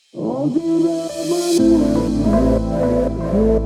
Он тебя обманул,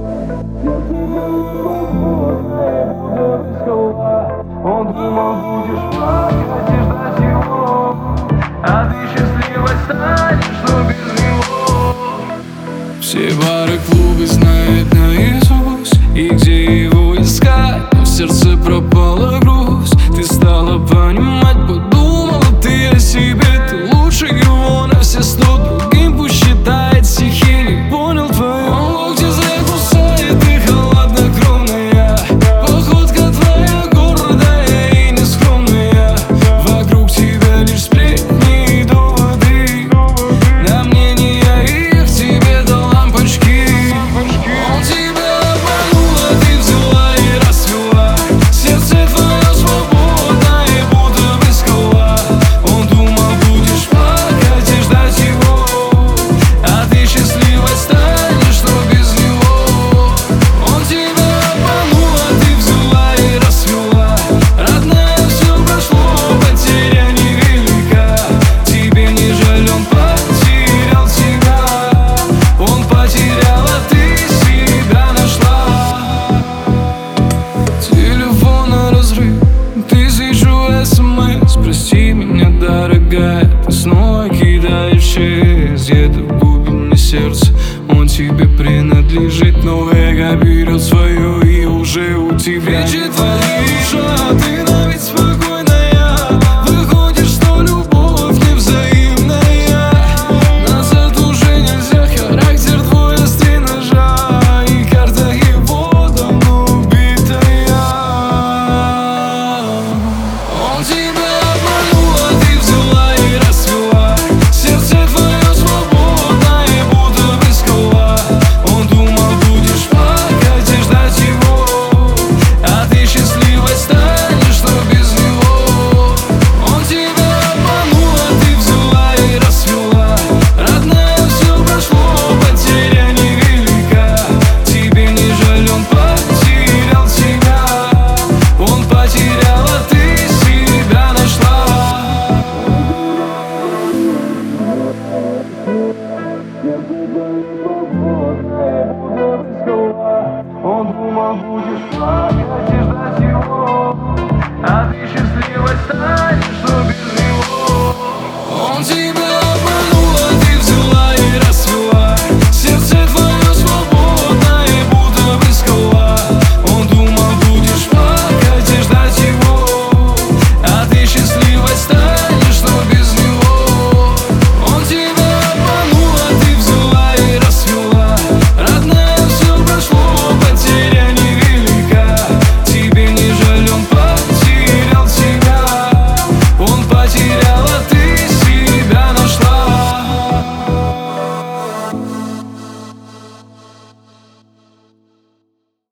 свободная будто. Он думал, будешь плакать и ждать его, а ты счастливой станешь, но без него. Все бары, клубы знает наизусть, и где его искать, но в сердце пропала грусть. Ты стала понимать, подумала ты о себе. Ты лучше его на все 100, другим пусть считает стихи. Не понял твою локти закусает и холоднокровная походка твоя гордая и нескромная. Вокруг тебя лишь сплетни и доводы, на мнение их тебе до лампочки. Он тебя обманул, а ты взяла и расцвела. Сердце твое свободное, будто бы скала. Он думал, будешь плакать и ждать его, а ты счастливой станешь, но без него. Он тебя обманул, а ты взяла и расцвела. Родная, все прошло, потеря невелика. Тебе не жаль, он потерял тебя. Он потерял, а ты себя нашла. Телефон на разрыв, тысячу смс. Прости меня, дорогая, ты снова кидаешь через где-то в глубине сердца. Он тебе принадлежит, но эго берет свое, и уже у тебя Кричит твоя